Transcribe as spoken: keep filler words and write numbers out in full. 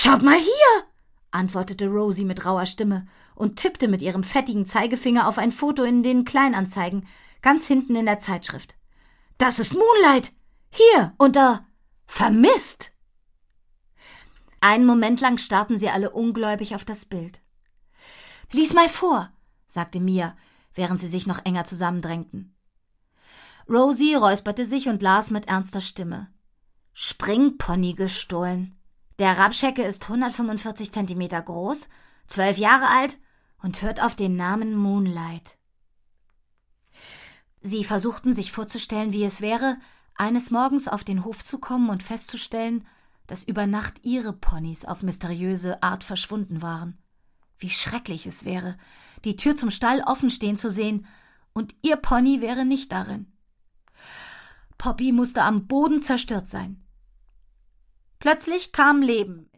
»Schaut mal hier«, antwortete Rosie mit rauer Stimme und tippte mit ihrem fettigen Zeigefinger auf ein Foto in den Kleinanzeigen, ganz hinten in der Zeitschrift. »Das ist Moonlight! Hier, unter »Vermisst«!« Einen Moment lang starrten sie alle ungläubig auf das Bild. »Lies mal vor«, sagte Mia, während sie sich noch enger zusammendrängten. Rosie räusperte sich und las mit ernster Stimme. »Springpony gestohlen. Der Rabschecke ist hundertfünfundvierzig Zentimeter groß, zwölf Jahre alt und hört auf den Namen Moonlight.« Sie versuchten sich vorzustellen, wie es wäre, eines Morgens auf den Hof zu kommen und festzustellen, dass über Nacht ihre Ponys auf mysteriöse Art verschwunden waren. Wie schrecklich es wäre, die Tür zum Stall offen stehen zu sehen, und ihr Pony wäre nicht darin. Poppy musste am Boden zerstört sein. Plötzlich kam Leben